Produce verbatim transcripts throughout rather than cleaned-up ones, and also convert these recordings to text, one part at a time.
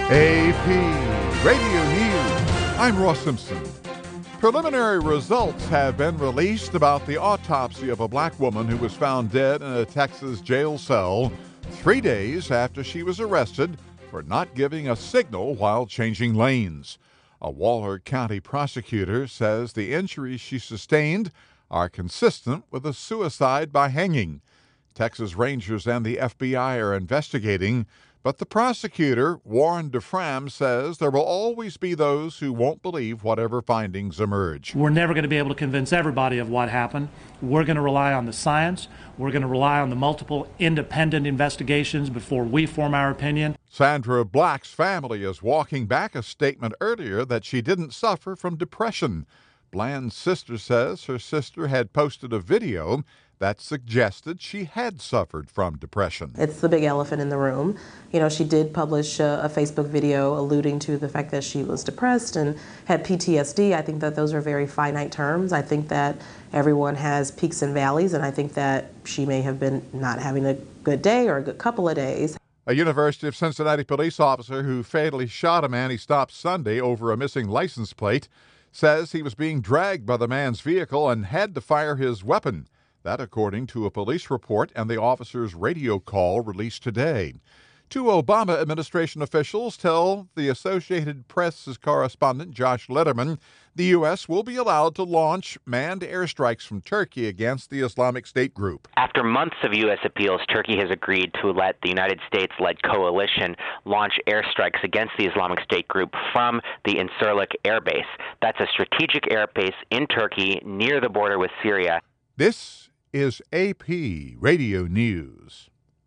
A P Radio News. I'm Ross Simpson. Preliminary results have been released about the autopsy of a black woman who was found dead in a Texas jail cell three days after she was arrested for not giving a signal while changing lanes. A Waller County prosecutor says the injuries she sustained are consistent with a suicide by hanging. Texas Rangers and the F B I are investigating, but the prosecutor, Warren DeFram, says there will always be those who won't believe whatever findings emerge. We're never going to be able to convince everybody of what happened. We're going to rely on the science. We're going to rely on the multiple independent investigations before we form our opinion. Sandra Black's family is walking back a statement earlier that she didn't suffer from depression. Bland's sister says her sister had posted a video that suggested she had suffered from depression. It's the big elephant in the room. You know, she did publish a, a Facebook video alluding to the fact that she was depressed and had P T S D. I think that those are very finite terms. I think that everyone has peaks and valleys, and I think that she may have been not having a good day or a good couple of days. A University of Cincinnati police officer who fatally shot a man he stopped Sunday over a missing license plate says he was being dragged by the man's vehicle and had to fire his weapon. That according to a police report and the officer's radio call released today. Two Obama administration officials tell the Associated Press's correspondent Josh Lederman the U S will be allowed to launch manned airstrikes from Turkey against the Islamic State group. After months of U S appeals, Turkey has agreed to let the United States-led coalition launch airstrikes against the Islamic State group from the Incirlik Air Base. That's a strategic air base in Turkey near the border with Syria. This is A P Radio News.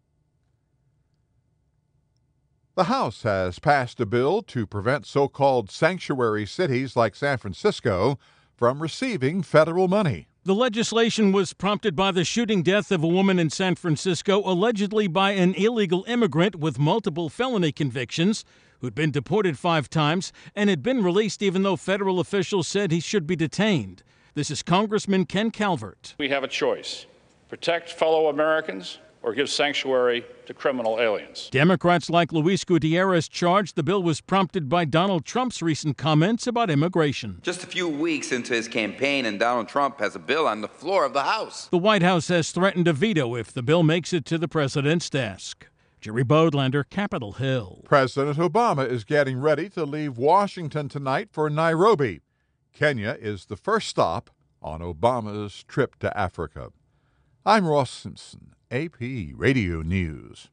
The House has passed a bill to prevent so-called sanctuary cities like San Francisco from receiving federal money. The legislation was prompted by the shooting death of a woman in San Francisco, allegedly by an illegal immigrant with multiple felony convictions, who'd been deported five times and had been released even though federal officials said he should be detained. This is Congressman Ken Calvert. We have a choice: protect fellow Americans or give sanctuary to criminal aliens. Democrats like Luis Gutierrez charged the bill was prompted by Donald Trump's recent comments about immigration. Just a few weeks into his campaign, and Donald Trump has a bill on the floor of the House. The White House has threatened a veto if the bill makes it to the president's desk. Jerry Bodlander, Capitol Hill. President Obama is getting ready to leave Washington tonight for Nairobi. Kenya is the first stop on Obama's trip to Africa. I'm Ross Simpson, A P Radio News.